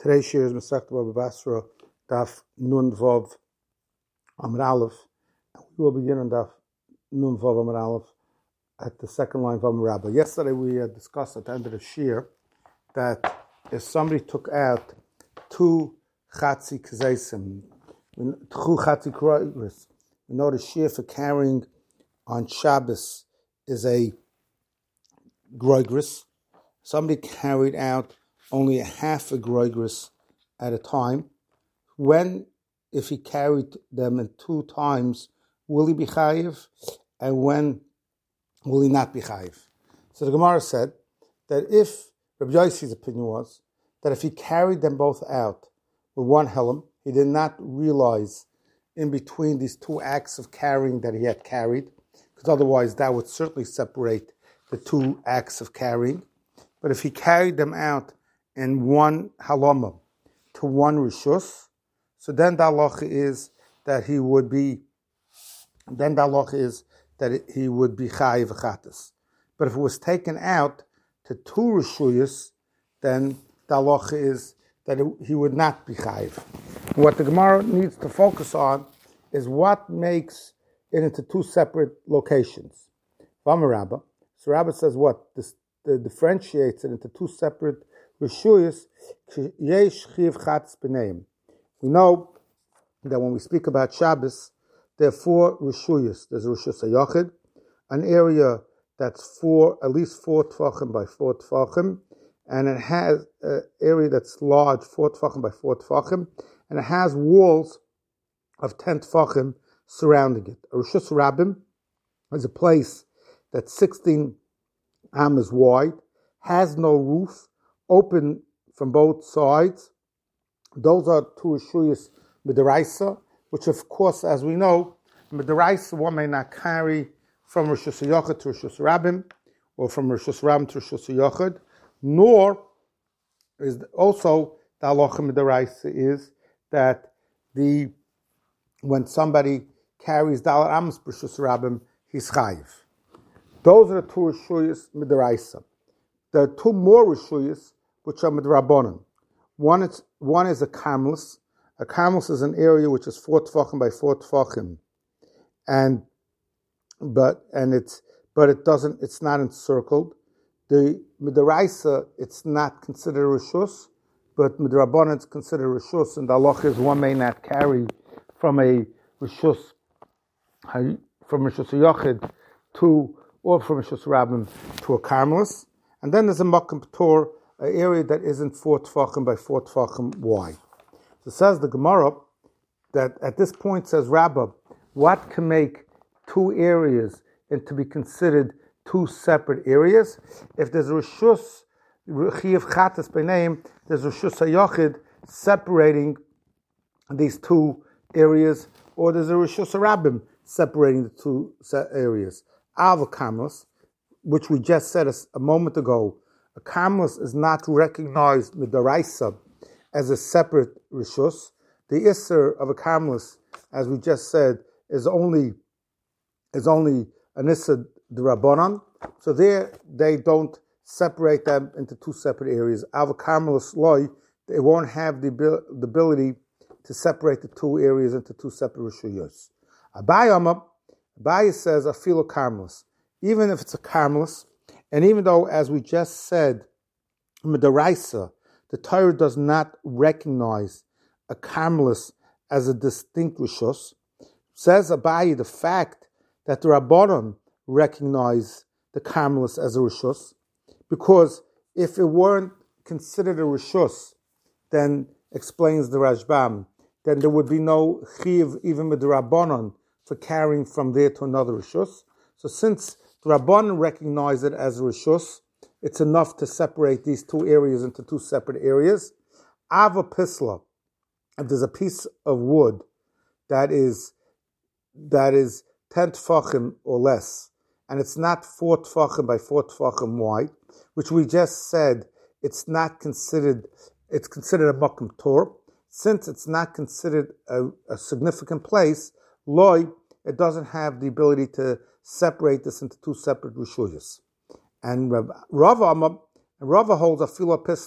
Today's shir is Masechta Baba Basra, Daf Nun Vav Amud Aleph. We will begin on Daf Nun Vav Amud Aleph at the second line of Amud Rabbah. Yesterday we had discussed at the end of the shir that if somebody took out two chatzi kazeisim, two chatzi kroigris, we know the shir for carrying on Shabbos is a groigris. Somebody carried out only a half a groigris at a time. If he carried them in 2 times, will he be chayiv? And when will he not be chayiv? So the Gemara said that if Rabbi Yossi's opinion was that if he carried them both out with one helam, he did not realize in between these 2 acts of carrying that he had carried, because otherwise that would certainly separate the 2 acts of carrying. But if he carried them out in one halama to one rishus, so then the halacha is that he would be chayiv v'chatas. But if it was taken out to 2 rishuyas, then the halacha is that he would not be chayiv. What the Gemara needs to focus on is what makes it into 2 separate locations. Rabbah. So Rabbah says what? This differentiates it into 2 separate rishuyas. Yesh chiv chatz b'neim. We know that when we speak about Shabbos, there are 4 rishuyas. There's rishus hayachid, an area that's at least 4 tefachim by 4 tefachim, and it has an area that's large, 4 tefachim by 4 tefachim, and it has walls of 10 tefachim surrounding it. A rishus rabbim is a place that's 16 amas wide, has no roof, open from both sides. Those are 2 rishuyas midaraisa, which of course, as we know, midaraisa one may not carry from rishus hayachid to rishus rabbim, or from rishus rabbim to rishus hayachid, nor is also the halacha midaraisa is that when somebody carries dalar amos rishus rabbim, he's chayiv. Those are the 2 rishuyas midaraisa. There are 2 more rishuyas which are midrabanan. One is a karmelis. A karmelis is an area which is 4 tefachim by 4 tefachim, it's not encircled. The midaraisa, it's not considered rishus, but midrabanan it's considered rishus, and the halacha is one may not carry from a rishus hayachid or from rishus rabbim to a karmelis. And then there's a makom ptor, an area that isn't 4 tefachim by 4 tefachim wide. So says the Gemara that at this point, says Rabbah, what can make 2 areas and to be considered 2 separate areas? If there's rishus chiv chatas b'neim, there's rishus hayachid separating these 2 areas, or there's a rishus rabbim separating the 2 areas. Ava karmelis, which we just said a moment ago, a karmelis is not recognized midaraisa as a separate rishus. The isser of a karmelis, as we just said, is only an isser d'Rabbanan. So there they don't separate them into 2 separate areas. Ava karmelis loy, they won't have the ability to separate the 2 areas into 2 separate rishuyos. Abaye says afilo karmelis. Even if it's a karmelis, and even though, as we just said, midaraisa, the Torah does not recognize a karmelis as a distinct rishus, says Abaye the fact that the Rabbanon recognize the karmelis as a rishus, because if it weren't considered a rishus, then, explains the Rashbam, then there would be no chiv even with the Rabbanon for carrying from there to another rishus. So since the Rabbanon recognize it as a rishus, it's enough to separate these 2 areas into 2 separate areas. Ava pisla, if there's a piece of wood that is 10 tefachim or less, and it's not 4 tefachim by 4 tefachim wide, which we just said it's considered a makom tor. Since it's not considered a significant place, it doesn't have the ability to separate this into 2 separate rishuyas. And Rava holds a fila pisla,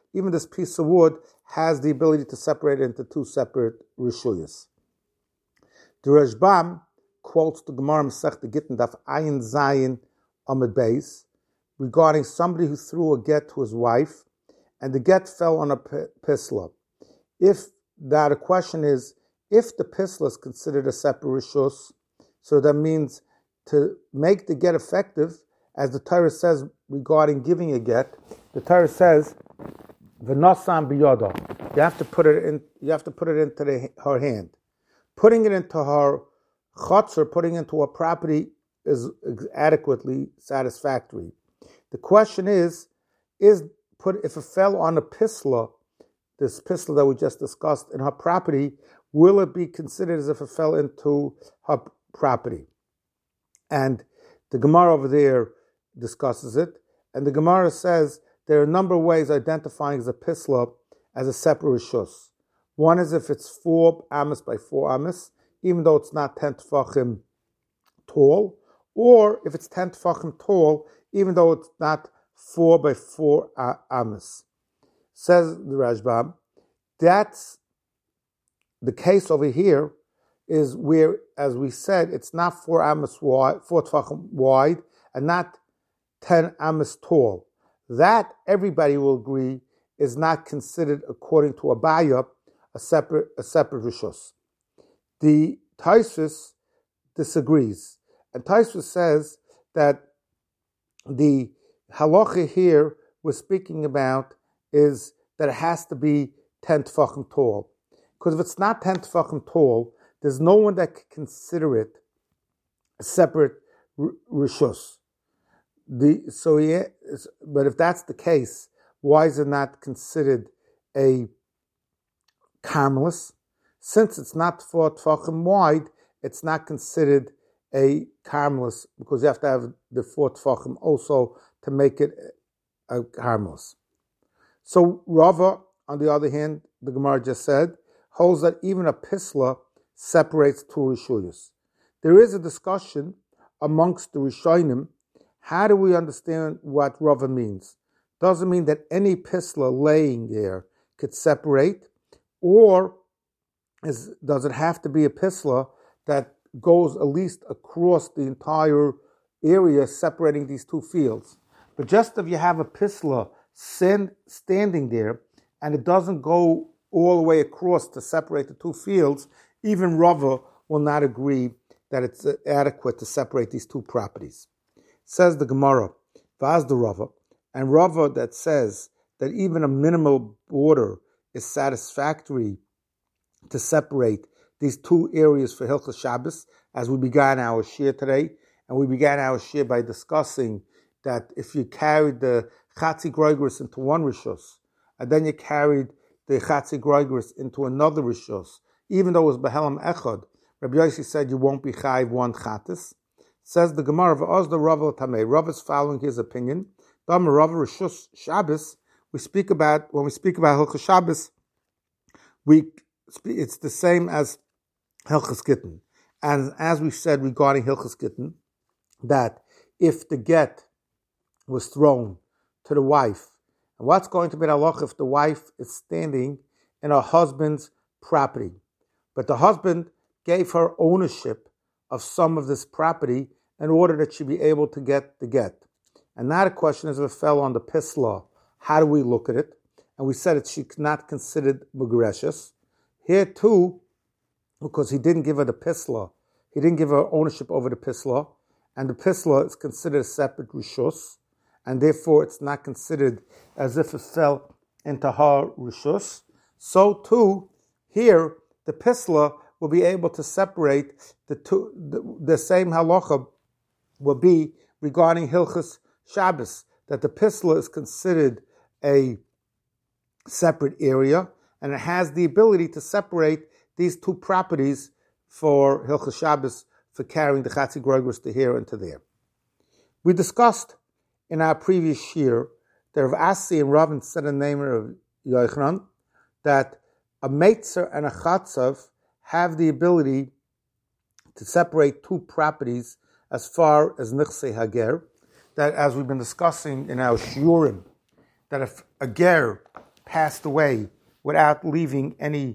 even this piece of wood has the ability to separate it into two separate rishuyas. The Rashbam quotes the Gemara Masechta Gittin Daf Ayin Zayin Amud Beis regarding somebody who threw a get to his wife, and the get fell on a pisla. If the question is, if the pisla is considered a separate rishus, so that means to make the get effective, as the Torah says regarding giving a get, the Torah says, "V'nosam biyodo." You have to put it in. You have to put it into her hand. Putting it into her chutzner, putting it into her property, is adequately satisfactory. The question is if it fell on a pisla, this pisla that we just discussed, in her property, will it be considered as if it fell into her property? And the Gemara over there discusses it, and the Gemara says there are a number of ways identifying as a pisla as a separate rishus. One is if it's 4 amas by 4 amas, even though it's not 10 tefachim tall, or if it's 10 tefachim tall, even though it's not 4 by 4 amas. Says the Rashbam, that's the case over here is where, as we said, it's not 4 amas wide, 4 tefachim wide, and not 10 amas tall. That, everybody will agree, is not considered, according to Abaya, a separate rishus. The Tosfos disagrees, and Tosfos says that the halacha here we're speaking about is that it has to be 10 tefachim tall. Because if it's not 10 tefachim tall, there's no one that can consider it a separate rishus. But if that's the case, why is it not considered a karmelis? Since it's not 4 tefachim wide, it's not considered a karmelis because you have to have the 4 tefachim also to make it a karmelis. So Rava, on the other hand, the Gemara just said, holds that even a pisla separates two rishuyos. There is a discussion amongst the Rishonim. How do we understand what Rava means? Does it mean that any pisla laying there could separate, or does it have to be a pisla that goes at least across the entire area separating these two fields? But just if you have a pisla standing there and it doesn't go all the way across to separate the two fields, even Rava will not agree that it's adequate to separate these two properties. Says the Gemara, Vaz the Rava, and Rava that says that even a minimal border is satisfactory to separate these two areas for Hilchos Shabbos, as we began our shir today, and we began our shir by discussing that if you carried the Chatzi Groigris into one Rishus, and then you carried the Chatzi Groigris into another Rishus, even though it was Behelam Echad, Rabbi Yossi said you won't be chayiv one Chatis. Says the Gemara, V'oz the Rava Tamei. Rava is following his opinion. Dam Rava Rishus Shabbos. When we speak about Hilchos Shabbos, it's the same as Hilchos Gittin. And as we said regarding Hilchos Gittin, that if the get was thrown to the wife, and what's going to be the halacha if the wife is standing in her husband's property, but the husband gave her ownership of some of this property in order that she be able to get the get. And now the question is if it fell on the pisla, how do we look at it? And we said she's not considered Megreshus. Here too, because he didn't give her the pisla, he didn't give her ownership over the pisla, and the pisla is considered a separate rishus, and therefore it's not considered as if it fell into her rishus. So too, here, the pisla will be able to separate the two. The same halacha will be regarding Hilchos Shabbos, that the pisla is considered a separate area, and it has the ability to separate these two properties for Hilchos Shabbos, for carrying the Chatzi Groigris to here and to there. We discussed in our previous year that Rav Asi and Rav said in the name of Yochanan that a Meitzer and a Chatzav have the ability to separate two properties as far as Nichsei Hager, that as we've been discussing in our Shiurim, that if a Ger passed away without leaving any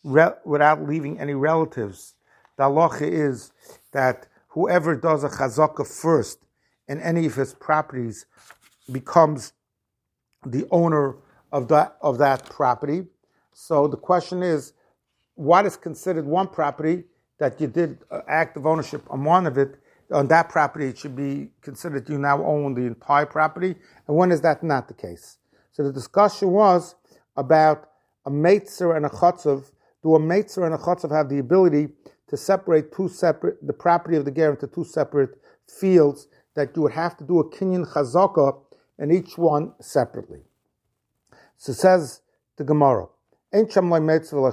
relatives, the halacha is that whoever does a chazakah first in any of his properties becomes the owner of that property. So the question is, what is considered one property that you did act of ownership on one of it? On that property, it should be considered you now own the entire property. And when is that not the case? So the discussion was about a meitzer and a chotzav. Do a meitzer and a chotzav have the ability to separate the property of the ger into two separate fields that you would have to do a kinyan chazaka in each one separately? So says the Gemara, if there's no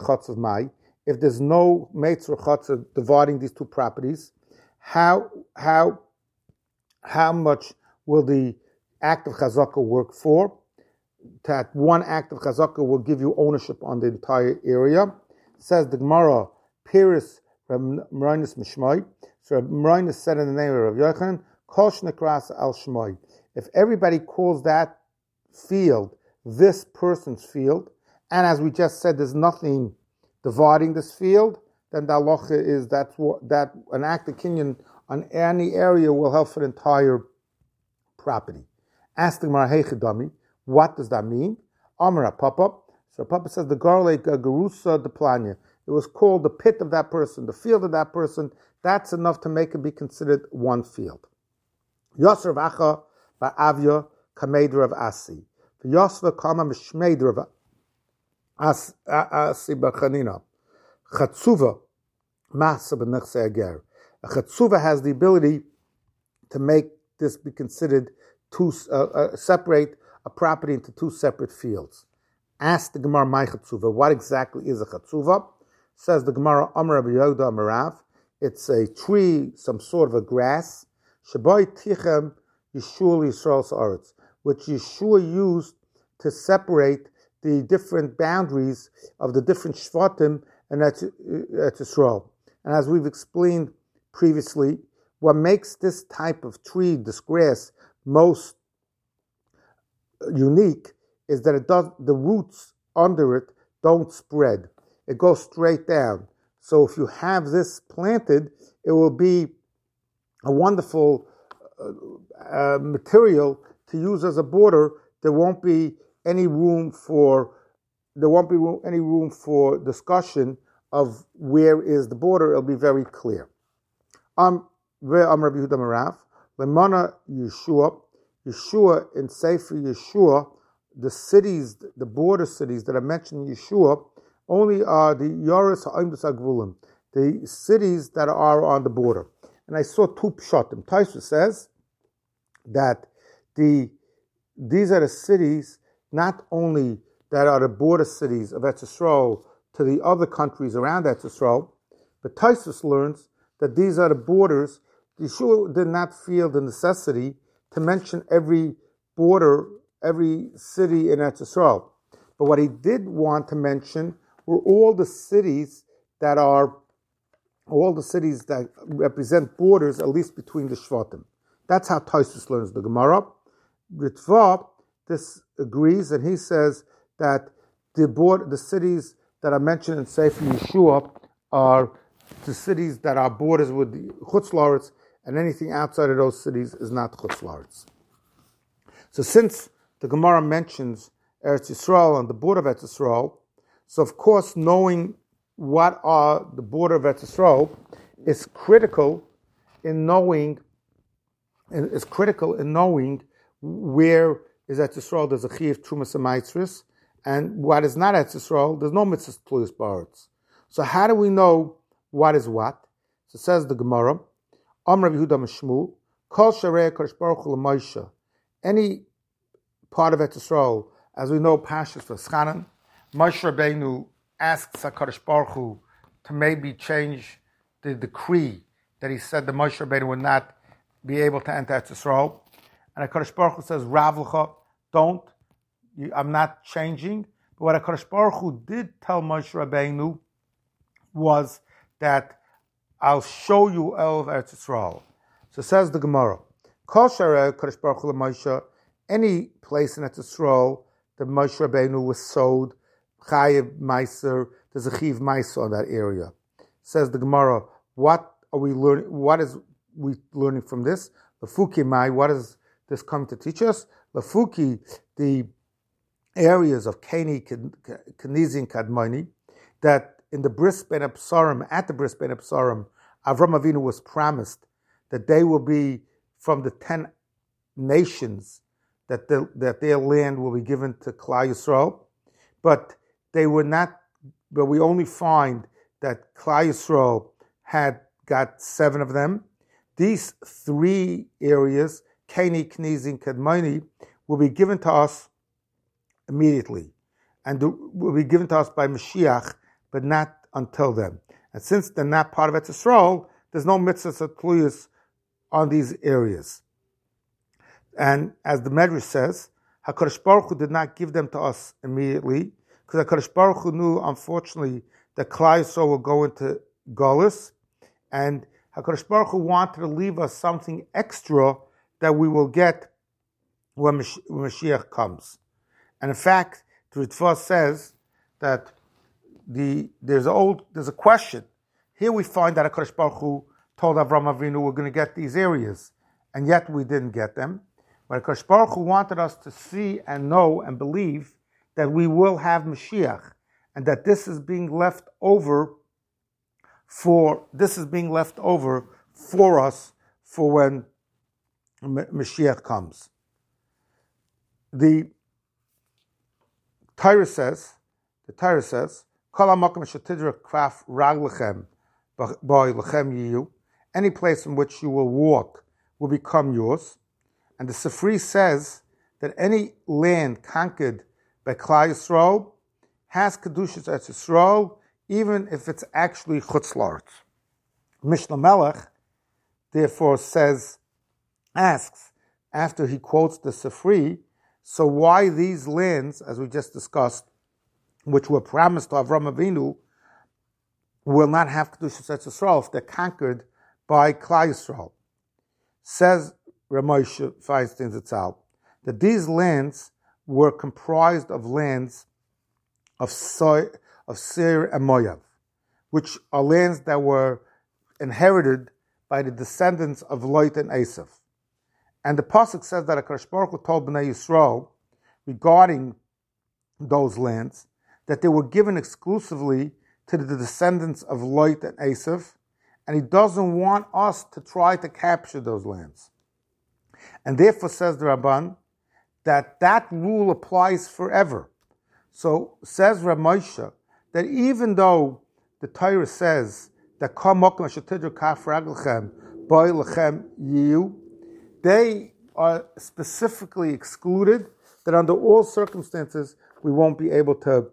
meitzer or chotzav dividing these two properties, how much will the act of chazaka work for? That one act of chazaka will give you ownership on the entire area. Says the Gemara, Piris Mrainis Mishmai. So Mrainis said in the name of Rav Yochanan, Kosh Nekras Al Shmai. If everybody calls that field this person's field, and as we just said, there's nothing dividing this field, then the halacha is that an act of kinyan on any area will help for the entire property. Ask the Gemara, hey Chidami, what does that mean? Amar Papa. So Papa says the garle garusa de planya. It was called the pit of that person, the field of that person. That's enough to make it be considered one field. Yosser vacha ba'avya kameder of asi. Yosser kama mishmeder of asi b'chanina. Chatzuva masa b'nechse ager. A chatzuva has the ability to make this be considered separate a property into two separate fields. Ask the Gemara, my chatzuva, what exactly is a chatzuva? Says the Gemara, Amar Rabbi Yehuda Amarav, it's a tree, some sort of a grass, Shabai Tichem Yeshua Yisrael's Aretz, which Yeshua used to separate the different boundaries of the different Shvatim and Yisrael. And as we've explained previously, what makes this type of tree, this grass, most unique is that the roots under it don't spread. It goes straight down. So if you have this planted, it will be a wonderful material to use as a border. There won't be any room for discussion of where is the border. It'll be very clear. Rabbi Yehuda Marav, Lemana Yeshua in Sefer Yeshua, the cities, the border cities that are mentioned in Yeshua, only are the Yoris Ha'imdus HaGvulim, the cities that are on the border. And I saw two pshatim. Taisva says that these are the cities, not only that are the border cities of Eretz Yisrael to the other countries around Eretz Yisrael, but Taisva learns that these are the borders. Yeshua did not feel the necessity to mention every border, every city in Eretz Yisrael. But what he did want to mention were all the cities that represent borders, at least between the Shvatim. That's how Tosfos learns the Gemara. Ritva, this agrees, and he says that the cities that are mentioned in Sefer Yeshua are the cities that are borders with the Chutz La'aretz, and anything outside of those cities is not Chutz La'aretz. So since the Gemara mentions Eretz Yisrael and the border of Eretz Yisrael, so of course knowing what are the border of Eretz Yisrael is critical in knowing where is Eretz Yisrael. There's a Chiyuv Trumas and Maitzris, and what is not Eretz Yisrael, there's no Mitzvahs Tluyos Ba'aretz. So how do we know what is what? So says the Gemara, Amar Rabbi Yehuda Mishmul, Kol Sharei Kadosh Baruch Hu L'Moshe. Any part of Eretz Yisrael, as we know, Pashas V'Schanan, Moshe Rabbeinu asks HaKadosh Baruch Hu to maybe change the decree that he said that Moshe Rabbeinu would not be able to enter Eretz Yisrael. And HaKadosh Baruch Hu says, Rav L'cha, don't. I'm not changing. But what HaKadosh Baruch Hu did tell Moshe Rabbeinu was that I'll show you all of Eretz Yisrael. So says the Gemara, Kol Sharei Kadosh Baruch Hu L'Moshe, any place in Eretz Yisrael, the Moshe Rabbeinu was sowed, Chayev Meiser, there's a Chiv Meiser on that area. Says the Gemara, what are we learning? What is we learning from this? Lafuki Mai, what is this coming to teach us? Lafuki, the areas of Keni, Kenizi, and Kadmoni, that in the Bris Ben Absarim, at the Bris Ben Absarim, Avram Avinu was promised that they will be from the 10 nations, that their land will be given to Klal Yisrael, but they were not. But we only find that Klal Yisrael had got 7 of them. These 3 areas, Keni, Kenizi, and Kadmoni, will be given to us immediately, and will be given to us by Mashiach, but not until then. And since they're not part of Eretz Yisrael, there's no mitzvahs or tluyas on these areas. And as the Medrash says, HaKadosh Baruch Hu did not give them to us immediately, because HaKadosh Baruch Hu knew, unfortunately, that Klal Yisrael will go into Golus, and HaKadosh Baruch Hu wanted to leave us something extra that we will get when Mashiach comes. And in fact, the Ritva says that there's a question. Here we find that HaKadosh Baruch Hu told Avraham Avinu we're going to get these areas, and yet we didn't get them. But HaKadosh Baruch Hu wanted us to see and know and believe that we will have Mashiach, and that this is being left over for us for when Mashiach comes. The Torah says, any place in which you will walk will become yours. And the Sifri says that any land conquered by Klal Yisrael has Kedushas Eretz Yisrael, even if it's actually Chutz La'aretz. Mishnah Melech, therefore, asks, after he quotes the Sifri, so why these lands, as we just discussed, which were promised to Avraham Avinu, will not have Kedushas Eretz Yisrael if they're conquered by Klal Yisrael? Says Ramosha Feinstein Zatzal that these lands were comprised of lands of Seir and Moav, which are lands that were inherited by the descendants of Lot and Esav. And the pasuk says that HaKadosh Baruch Hu told Bnei Yisrael regarding those lands that they were given exclusively to the descendants of Lot and Esav, and he doesn't want us to try to capture those lands. And therefore, says the Ramban, that rule applies forever. So says Rav Moshe that even though the Torah says that they are specifically excluded, that under all circumstances we won't be able to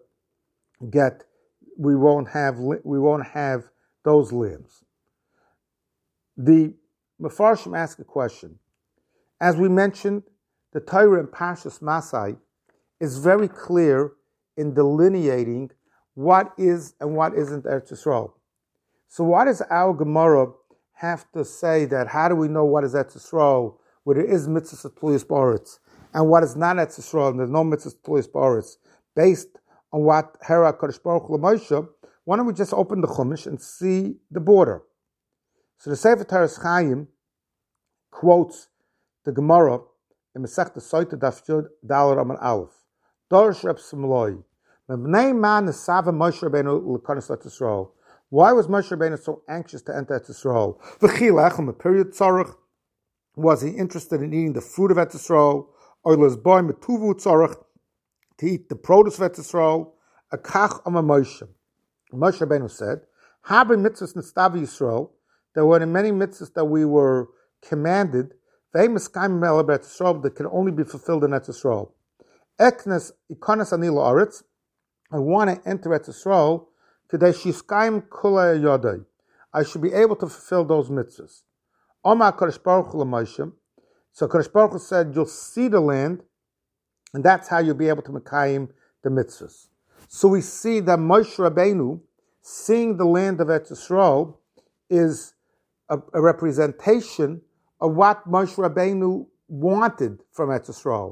we won't have those lands. The Mefarshim ask a question. As we mentioned, the Torah in Parshas Masai is very clear in delineating what is and what isn't Eretz Yisrael. So why does our Gemara have to say that how do we know what is Eretz Yisrael, where there is mitzvahs tluyos ba'aretz, and what is not Eretz Yisrael, and there's no mitzvahs tluyos ba'aretz, based on what Hera Kadosh Baruch Hu Moshe? Why don't we just open the Chumash and see the border? So the Sefer Teres Chaim quotes the Gemara in Masechta Soita Daf Yud Daled Amud Aleph. Dorish Reb Simloi. Mebnei man nesava Moshe Rabbeinu l'kanos Eretz Yisrael. Why was Moshe Rabbeinu so anxious to enter Eretz Yisrael? V'chilach on the period tzarich. Was he interested in eating the fruit of Eretz Yisrael? Or l'zboy metuvu tzarich, to eat the produce of Eretz Yisrael? Akach Amar Moshe. Moshe Rabbeinu said, "Habe mitzvahs nestavi Yisrael." There were many mitzvahs that we were commanded. Famous kaim mel Eretz Yisrael that can only be fulfilled in Eretz Yisrael. Eknes ikonas ani la'aretz. I want to enter Eretz Yisrael. Today shiskaim kula yodai. I should be able to fulfill those mitzvahs. Omar Kadosh Baruch Hu Moshe. So Kadosh Baruch Hu said, "You'll see the land, and that's how you'll be able to mekayim the mitzvahs." So we see that Moshe Rabbeinu seeing the land of Eretz Yisrael is a representation of what Moshe Rabbeinu wanted from Eretz Yisrael.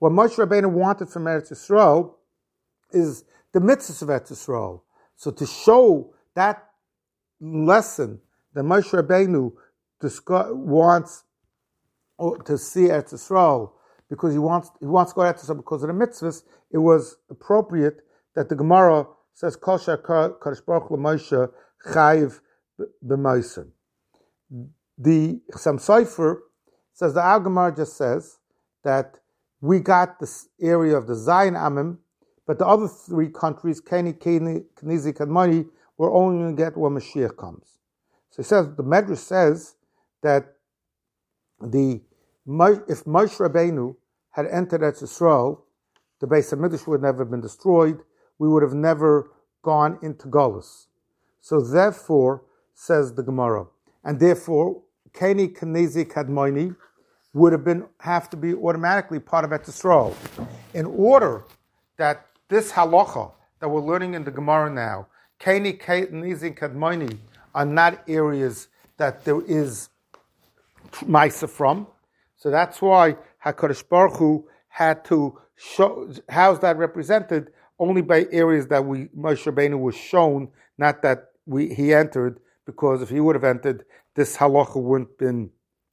what Moshe Rabbeinu wanted from Eretz Yisrael is the mitzvahs of Eretz Yisrael. So to show that lesson that Moshe Rabbeinu wants to see Eretz Yisrael, because he wants to go to Eretz Yisrael because of the mitzvahs, it was appropriate that the Gemara says Kol Shekar Kadosh Baruch Hu Moshe Chayiv b'Moshe. The Chassam Sofer says the Al Gemara just says that we got this area of the Zion Amim, but the other three countries, Keni, Kenizi, Kadmoni, we're only going to get when Mashiach comes. So he says, the Medrash says that if Moshe Rabbeinu had entered Eretz Yisrael, the Beis HaMikdash would have never been destroyed. We would have never gone into Golus. So therefore, says the Gemara, and therefore, Keni, Kenizi, Kadmoni would have to be automatically part of Eretz Yisrael. In order that this halacha that we're learning in the Gemara now, Keni, Kenizi, Kadmoni, are not areas that there is Maisa from. So that's why HaKadosh Baruch Hu had to show, how's that represented? Only by areas that Moshe Rabbeinu was shown, not that he entered, because if he would have entered, this halacha wouldn't have been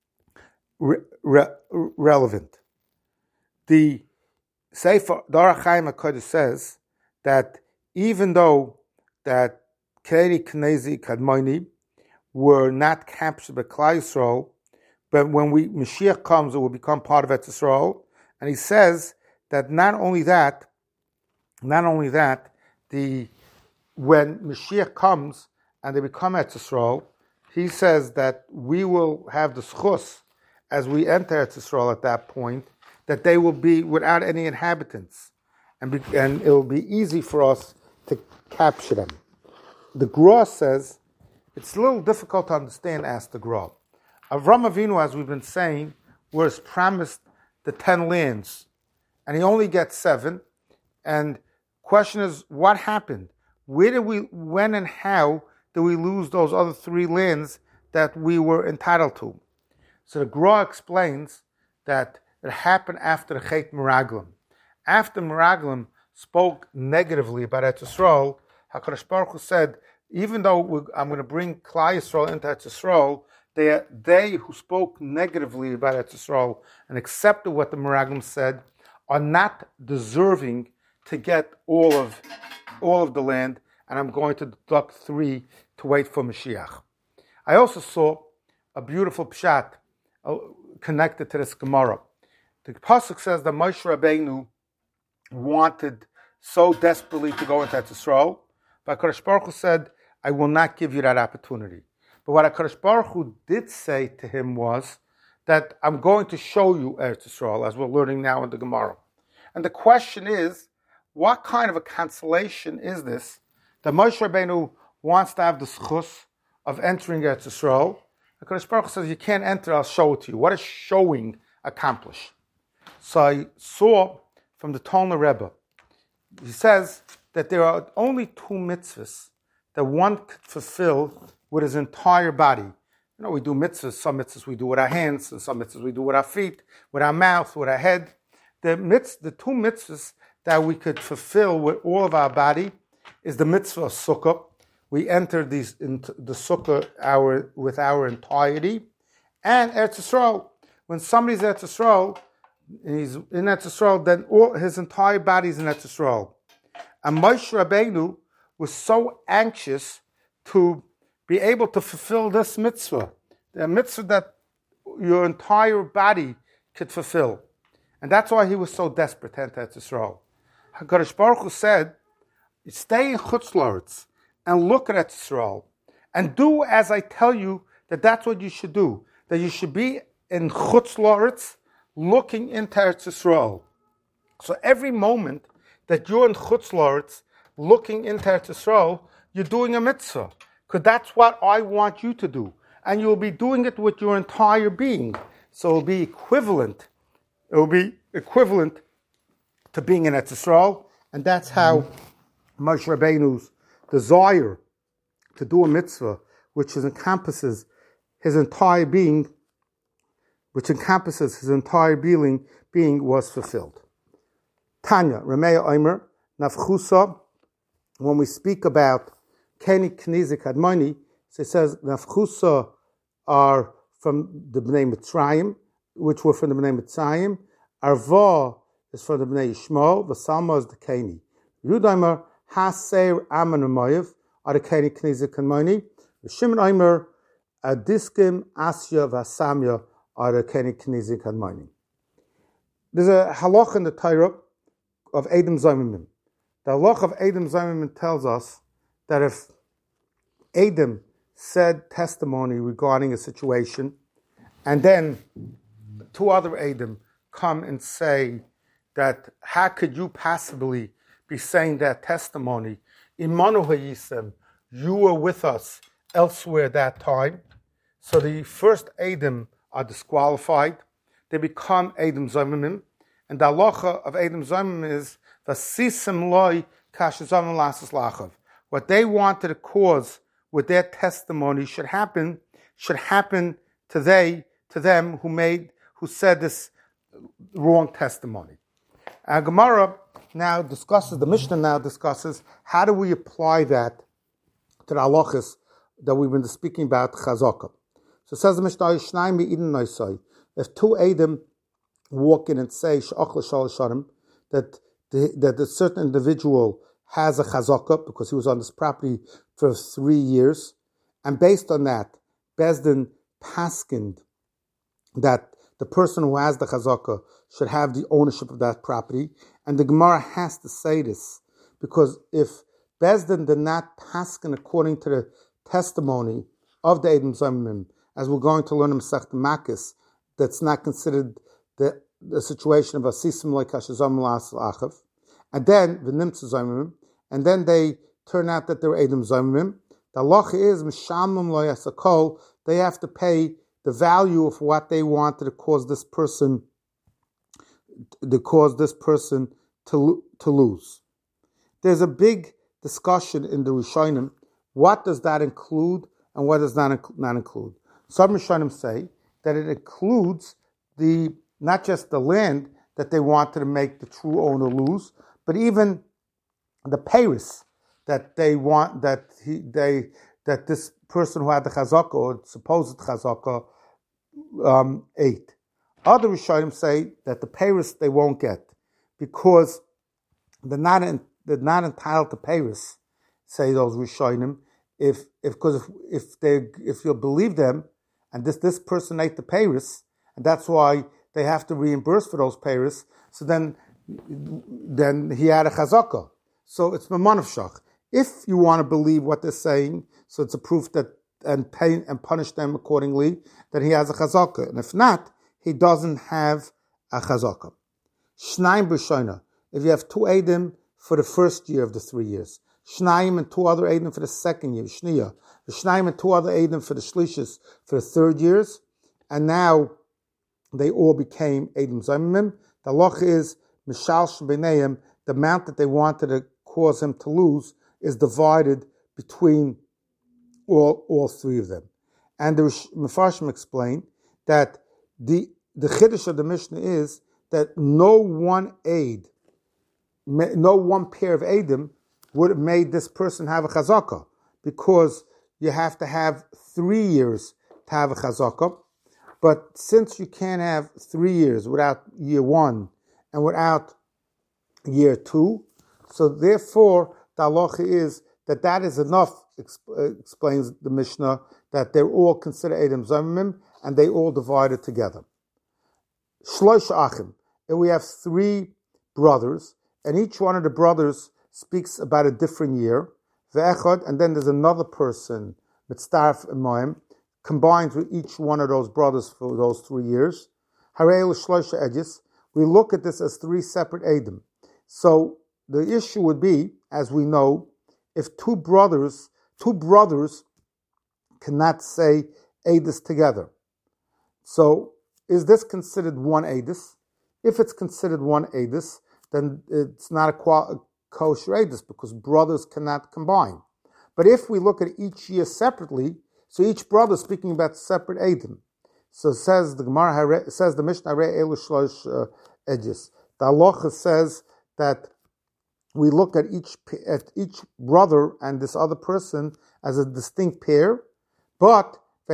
relevant. The Sefer Darach Chaim HaKodesh says that even though that Keni, Kenizi, Kadmoni were not captured by Klal Yisrael, but when Mashiach comes, it will become part of Eretz Yisrael. And he says that not only that, when Mashiach comes and they become Eretz Yisrael, he says that we will have the schus as we enter Eretz Yisrael at that point, that they will be without any inhabitants, and it will be easy for us to capture them. The Gra says, it's a little difficult to understand, asked the Gra. Avram Avinu, as we've been saying, was promised the 10 lands, and he only gets 7. And question is, what happened? When and how did we lose those other 3 lands that we were entitled to? So the Gra explains that it happened after the Chet Meraglim. After Meraglim spoke negatively about Eretz Yisrael, HaKadosh Baruch Hu said, even though I'm going to bring Klal Yisrael into Eretz Yisrael, they who spoke negatively about Eretz Yisrael and accepted what the Meraglim said are not deserving to get all of the land, and I'm going to deduct 3 to wait for Mashiach. I also saw a beautiful pshat connected to this Gemara. The pasuk says that Moshe Rabbeinu wanted so desperately to go into Eretz Yisrael, but HaKadosh Baruch Hu said, I will not give you that opportunity. But what HaKadosh Baruch Hu did say to him was that I'm going to show you Eretz Yisrael, as we're learning now in the Gemara. And the question is, what kind of a consolation is this that Moshe Rabbeinu wants to have the schus of entering Eretz Yisrael? HaKadosh Baruch Hu says, you can't enter, I'll show it to you. What does showing accomplish? So I saw from the Tolna Rebbe, he says that there are only 2 mitzvahs that one could fulfill with his entire body. You know, we do mitzvahs, some mitzvahs we do with our hands, and some mitzvahs we do with our feet, with our mouth, with our head. The 2 mitzvahs that we could fulfill with all of our body is the mitzvah of sukkah. We enter into the sukkah with our entirety, and Eretz Yisrael. When somebody's Eretz Yisrael, and he's in Eretz Yisrael, then his entire body is in Eretz Yisrael. And Moshe Rabbeinu was so anxious to be able to fulfill this mitzvah, the mitzvah that your entire body could fulfill. And that's why he was so desperate to enter Eretz Yisrael. HaKadosh Baruch Hu said, stay in Chutz La'aretz and look at Eretz Yisrael and do as I tell you, that's what you should do. That you should be in Chutz La'aretz looking into Eretz Yisrael. So every moment that you're in Chutz La'aretz looking into Eretz Yisrael, you're doing a mitzvah. Because that's what I want you to do. And you'll be doing it with your entire being. So it'll be equivalent. It will be equivalent to being in Eretz Yisrael. And that's how Moshe Rabbeinu's desire to do a mitzvah, which encompasses his entire being, was fulfilled. Tanya, Remeya Omer, Nafchusa, when we speak about Keni Knizik Admoni, so it says Nafchusa are from the Bnei Mitzrayim, which were from the Bnei Mitzrayim. Arva is from the Bnei Yishmael, Vasalma is the Keni. Yudaimer, Haser Aman Umayev are the Keni Knizik Admoni. Shimon Omer, Adiskim, Asya, Vasamya are the Keni Knizik Admoni. There's a halach in the Torah of Edom Zomimim. The halach of Edom Zomimim tells us that if Edom said testimony regarding a situation, and then two other Edom come and say that how could you possibly be saying that testimony? Imanu hayisem, you were with us elsewhere that time. So the first Edom are disqualified. They become Edom Zomimim. And the halacha of Edom Zomimim is Vasisim loy kashazomim lasas lachav. What they wanted to cause with their testimony should happen to them who said this wrong testimony. Gemara now discusses, the Mishnah now discusses, how do we apply that to the halachas that we've been speaking about chazaka. So it says the Mishnah, if two Edom walk in and say that a certain individual has a chazaka because he was on this property for 3 years, and based on that, Bezdin paskind that the person who has the chazaka should have the ownership of that property, and the Gemara has to say this because if Bezdin did not paskin according to the testimony of the Edom Zomimim, as we're going to learn in Masechta Makis, that's not considered the situation of asisim like hashazam las achav, and then the nimtz zomimim, and then they turn out that they're Edom Zomimim. The halacha is mishamim lo yasakol. They have to pay the value of what they wanted to cause this person to lose. There's a big discussion in the Rishonim. What does that include and what does not include? Some Rishonim say that it includes not just the land that they wanted to make the true owner lose, but even the peiros that they want that this person who had the chazaka or supposed chazaka ate. Other Rishonim say that the peiros they won't get because they're not entitled to peiros. Say those Rishonim, if you'll believe them, and this person ate the peiros, and that's why they have to reimburse for those peiros. So then he had a chazaka. So it's memanavshach. If you want to believe what they're saying, so it's a proof that and pay and punish them accordingly, that he has a chazaka. And if not, he doesn't have a chazaka. Shnaim b'shoina. If you have two Edom for the first year of the 3 years, Shnaim and two other Edom for the second year, Shniya. Shnaim and two other Edom for the shlishis for the 3rd years, and now they all became Edom Zomimim. The halacha is Mishal Shebeneim, the amount that they wanted to cause him to lose is divided between all 3 of them. And the Mefarshim explain that the chiddush of the Mishnah is that no one pair of Edom would have made this person have a chazaka, because you have to have 3 years to have a chazaka. But since you can't have 3 years without year 1 and without year 2, so therefore the halacha is that is enough, explains the Mishnah, that they're all considered Edom Zomimim and they all divided together. Shlosh Achim, and we have 3 brothers, and each one of the brothers speaks about a different year. Ve'echad, and then there's another person, Mitzdarf Emoim, combines with each one of those brothers for those 3 years. Harei Shlosha Edges. We look at this as 3 separate Edom. So the issue would be, as we know, if two brothers cannot say Edis together. So is this considered one Edis? If it's considered one Edis, then it's not a kosher Edis because brothers cannot combine. But if we look at each year separately, so each brother is speaking about separate Edom. So says the Gemara, says the Mishnah, Elu Shlosh Edges. The halacha says that we look at each brother and this other person as a distinct pair, but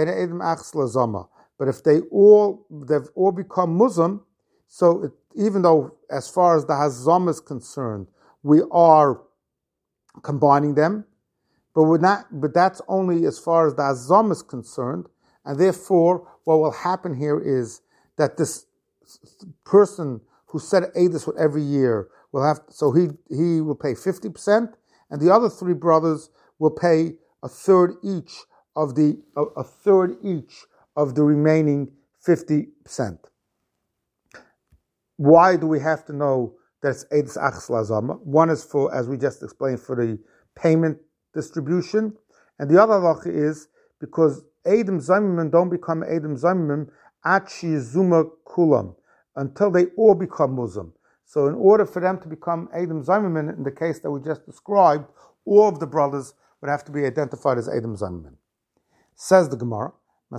if they've all become Muslim, so even though as far as the Hazam is concerned, we are combining them, but that's only as far as the Hazam is concerned, and therefore what will happen here is that this person who said Eidus every year will have, so he will pay 50%, and the other three brothers will pay a third each of the remaining 50%. Why do we have to know that it's Eidus Achas Lazama? One is for, as we just explained, for the payment distribution, and the other halacha is because Eidim Zaimim don't become Eidim Zaimim at Shizuma Kulam, until they all become Muslim. So in order for them to become Eidim Zaimim, in the case that we just described, all of the brothers would have to be identified as Eidim Zaimim. Says the Gemara,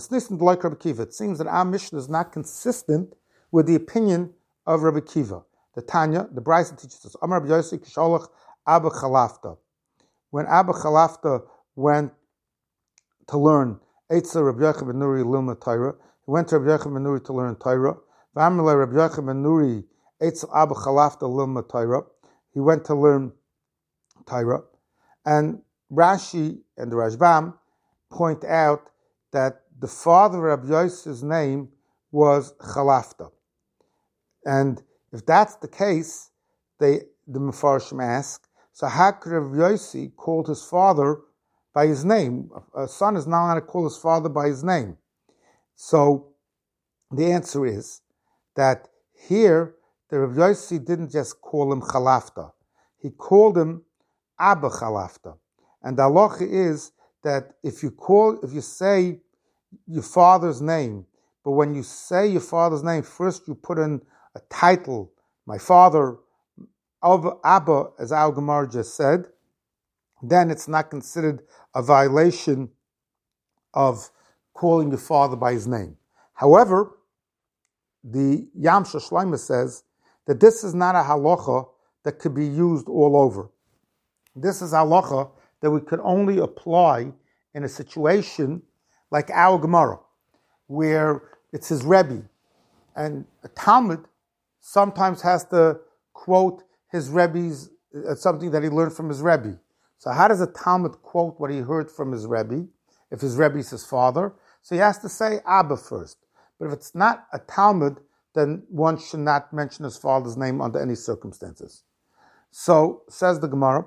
it seems that our Mishnah is not consistent with the opinion of Rabbi Kiva. The Tanya, the Brisa teaches us, Amar Rabbi Yossi Kisholach Abba Chalafta. When Abba Chalafta went to learn Eitza Rabbi Yochanan ben Nuri Lilma Torah, he went to Rabbi Yochanan ben Nuri to learn Torah. V'amrei Rabbi Yochanan ben Nuri Eitza Abba Chalafta Lilma Torah. He went to learn Torah, and Rashi and the Rashbam point out that the father of Rabbi Yosef's name was Chalafta. And if that's the case, the Mefarshim ask, so how could Rabbi Yosef called his father by his name? A son is not allowed to call his father by his name. So the answer is that here the Rabbi Yosef didn't just call him Chalafta. He called him Abba Chalafta. And the halacha is that if you say your father's name, but when you say your father's name, first you put in a title, my father, Abba, as Al Gemara just said, then it's not considered a violation of calling your father by his name. However, the Yamsha Shloima says that this is not a halacha that could be used all over. This is a halacha that we could only apply in a situation like our Gemara, where it's his Rebbe, and a Talmud sometimes has to quote his Rebbe's, something that he learned from his Rebbe. So how does a Talmud quote what he heard from his Rebbe, if his Rebbe is his father? So he has to say Abba first. But if it's not a Talmud, then one should not mention his father's name under any circumstances. So, says the Gemara,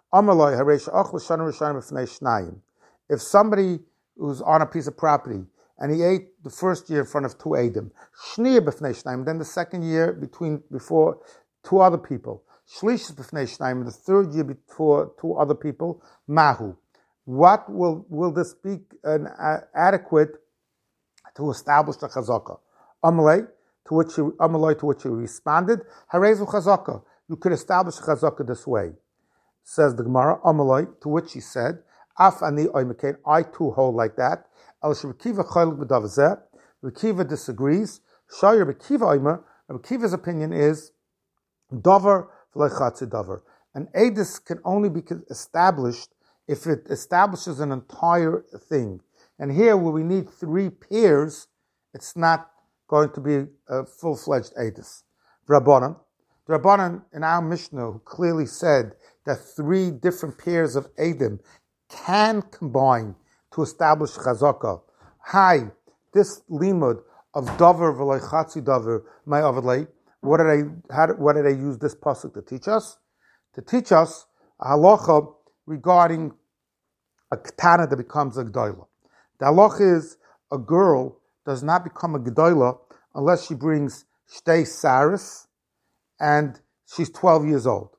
if somebody who's on a piece of property and he ate the first year in front of two Eidim, then the second year before two other people, the third year before two other people, mahu. What will this be adequate to establish the chazaka? Amalei, to which he responded, Harezu chazaka. You could establish a chazaka this way. Says the Gemara, Amalei, to which he said, Af ani oimekain, I too hold like that. El Rekiva chaylik b'davazeh. Rekiva disagrees. Shayir Rekiva oimer. Rekiva's opinion is davar v'lechatzi davar. An edus can only be established if it establishes an entire thing. And here, where we need three pairs, it's not going to be a full-fledged edus. The Rabbanan in our Mishnah, who clearly said that three different pairs of edim can combine to establish chazaka. This limud of davar v'lechatzi davar, my avadlei. What did I use this pasuk to teach us? To teach us a halacha regarding a ketana that becomes a gedola. The halacha is a girl does not become a gedola unless she brings shtei saris and she's 12 years old.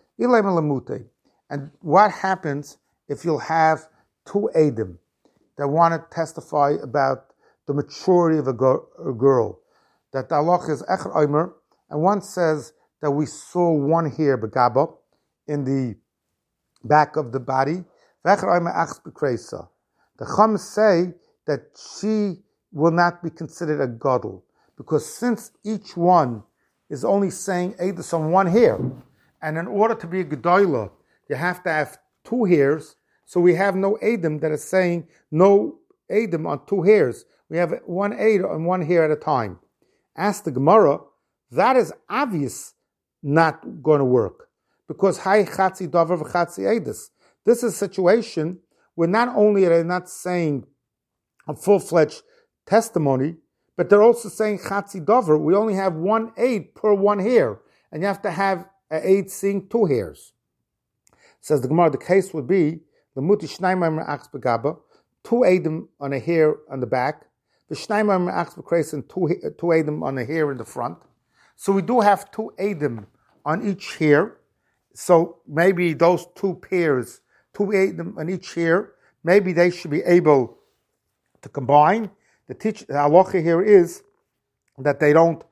And what happens if you'll have two edim that want to testify about the maturity of a girl? That the halacha is echer omer, and one says that we saw one hair begaba in the back of the body. The Chum say that she will not be considered a gadol, because since each one is only saying edus on one hair, and in order to be a gedola, you have to have 2 hairs. So we have no Edom that is saying no Edom on 2 hairs. We have 1 Ed on 1 hair at a time. Ask the Gemara, that is obvious not going to work. Because Hai Chatzi Dover v'Chatzi Edis. This is a situation where not only are they not saying a full-fledged testimony, but they're also saying Chatzi Dover. We only have 1 Ed per 1 hair. And you have to have an Ed seeing 2 hairs. Says the Gemara, the case would be the Muti Shnaimer Ach Begaba, 2 Edom on a hair on the back, the Shnaimer Ach Bekreis and 2 Edom on a hair in the front. So we do have 2 Edom on each hair. So maybe those 2 pairs, 2 Edom on each hair, maybe they should be able to combine. The halacha here is that they don't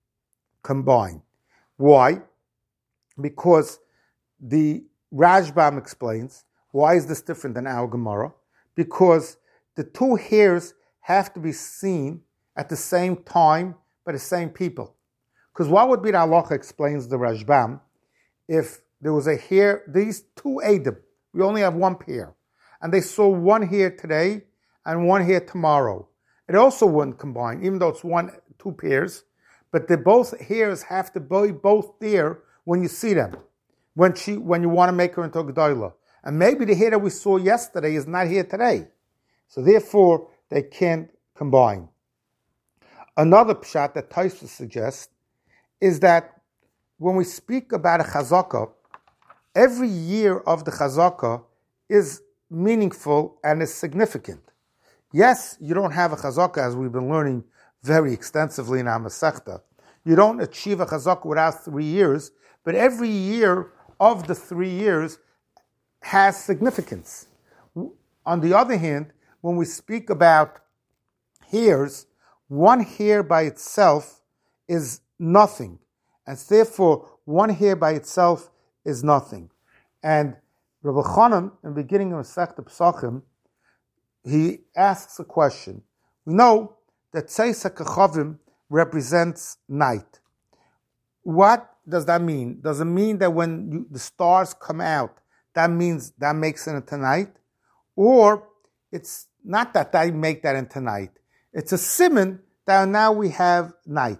combine. Why? Because the Rashbam explains, why is this different than our Gemara? Because the 2 hairs have to be seen at the same time by the same people. Because what would be the halacha, explains the Rashbam, if there was a hair, these 2 Edom, we only have 1 pair, and they saw 1 hair today and 1 hair tomorrow. It also wouldn't combine, even though it's 2 pairs, but the both hairs have to be both there when you see them, when you want to make her into a gedola. And maybe the hair that we saw yesterday is not here today. So therefore, they can't combine. Another pshat that Tosfos suggests is that when we speak about a chazakah, every year of the chazakah is meaningful and is significant. Yes, you don't have a chazakah, as we've been learning very extensively in our Masechta. You don't achieve a chazakah without 3 years, but every year of the 3 years has significance. On the other hand, when we speak about hairs, 1 hair by itself is nothing. And therefore, 1 hair by itself is nothing. And Rabbi Chanan, in the beginning of Masechta Pesachim, he asks a question. We know that Tzeis HaKechavim represents night. What does that mean? Does it mean that when the stars come out, that means that makes it into night? Or it's not that they make that into night. It's a siman that now we have night.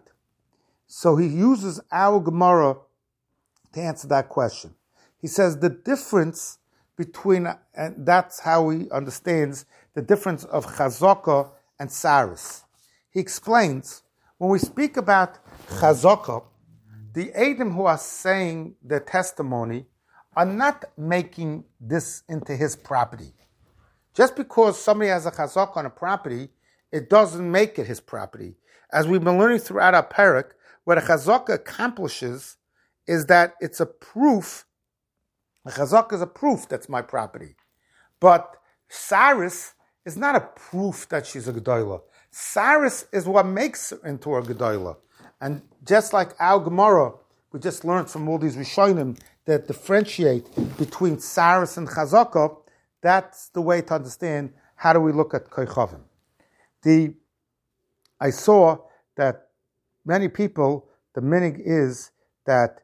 So he uses our Gemara to answer that question. He says the difference between, and that's how he understands the difference of Chazakah and Saris. He explains, when we speak about Chazakah, the Edom who are saying their testimony are not making this into his property. Just because somebody has a Chazakah on a property, it doesn't make it his property. As we've been learning throughout our parak, what a Chazakah accomplishes is that it's a proof. A Chazakah is a proof that's my property. But Saris is not a proof that she's a Gedolah. Saris is what makes her into a Gedolah. And just like our Gemara, we just learned from all these Rishonim that differentiate between Saris and Chazakah, that's the way to understand how do we look at Koichavim. I saw that many people, the minig is that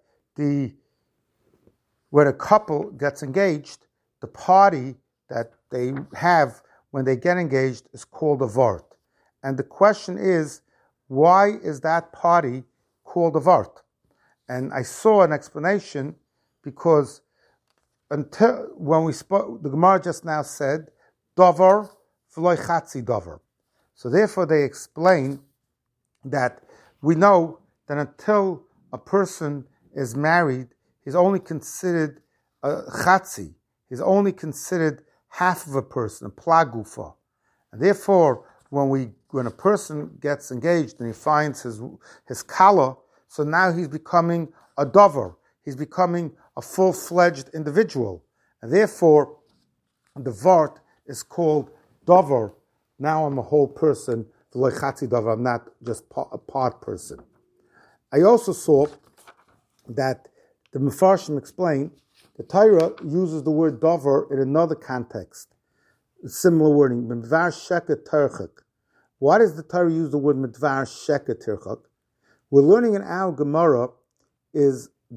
when a couple gets engaged, the party that they have when they get engaged is called a vart. And the question is, why is that party called a vart? And I saw an explanation because until when we spoke, the Gemara just now said, davar v'lo chatzi davar. So therefore they explain that we know that until a person is married, he's only considered a chatzi. He's only considered half of a person, a plagufa. And therefore, when a person gets engaged and he finds his kala, so now he's becoming a davar. He's becoming a full-fledged individual. And therefore, the vart is called davar. Now I'm a whole person. I'm not just a part person. I also saw that the Mefarshim explained the Torah uses the word davar in another context. Similar wording, midvar sheket terchak. Why does the Torah use the word midvar sheket terchak? We're learning in our Gemara is that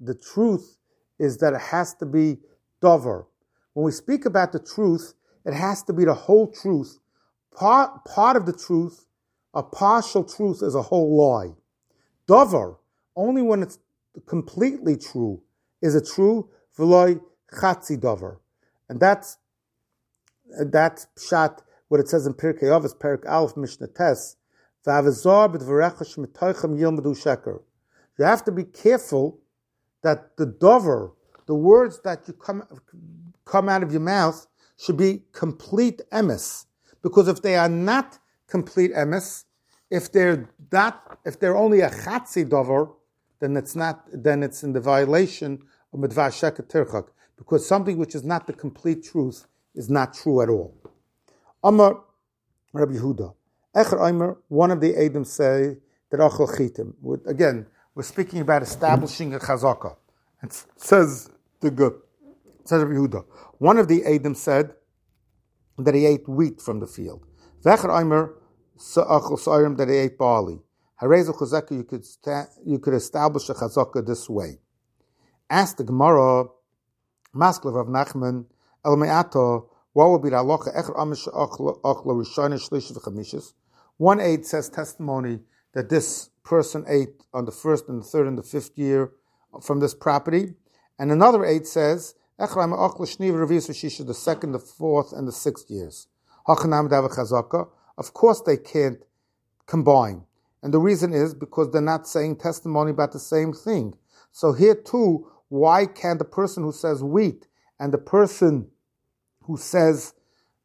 the truth is that it has to be dover. When we speak about the truth, it has to be the whole truth. Part of the truth, a partial truth, is a whole lie. Dover, only when it's completely true, is it true? V'loi chatzi dover. And that's pshat, what it says in Pirkei Avos, Perek Aleph, Mishnah Tes, V'avazor b'dvarecha shemitoichem yilmedu sheker. You have to be careful that the dover, the words that you come out of your mouth, should be complete emes. Because if they are not complete emes, if they're only a chatzi dover, then it's in the violation of midvar sheker tirchak. Because something which is not the complete truth is not true at all. Amar Rabbi Yehuda. Echer Eimer, one of the Eidim say that Achel Chitim. Again, we're speaking about establishing a chazaka. And says Rabbi Yehuda. One of the Eidim said that he ate wheat from the field. Vecher Eimer Achel Sairim, that he ate barley. Hareza Chazaka, you could establish a chazaka this way. Ask the Gemara, Maskler of Nachman, El Me'ato, what would be the halacha? Echer Amish Achla Rishona Shlish v'Chamishis. One aid says testimony that this person ate on the first and the third and the fifth year from this property, and another aid says Echer Achla Shni v'Revius v'Shisha, the second, the fourth, and the sixth years. Hachanam Dava Chazaka. Of course, they can't combine, and the reason is because they're not saying testimony about the same thing. So here too, why can't the person who says wheat and the person who says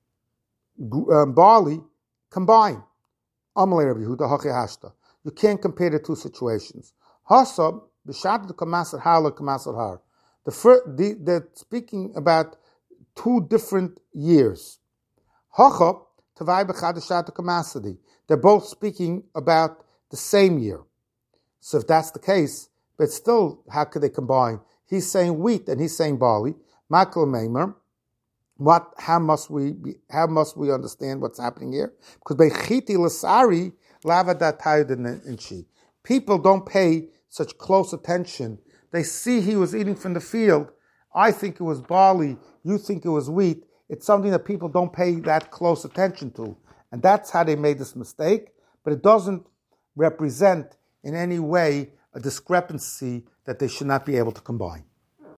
barley combine? Amalei Rabbi Yehuda Hachi Hashta. You can't compare the two situations. Hasab b'shat kamasar har kamasar har. They're speaking about two different years. Hacha tavai b'chadashat kamasadi. They're both speaking about the same year. So if that's the case, but still, how could they combine? He's saying wheat and he's saying barley. Makal Meimer. How must we understand what's happening here? Because beichiti l'sari lavadatayud inchi. People don't pay such close attention. They see he was eating from the field. I think it was barley. You think it was wheat. It's something that people don't pay that close attention to, and that's how they made this mistake. But it doesn't represent in any way a discrepancy that they should not be able to combine.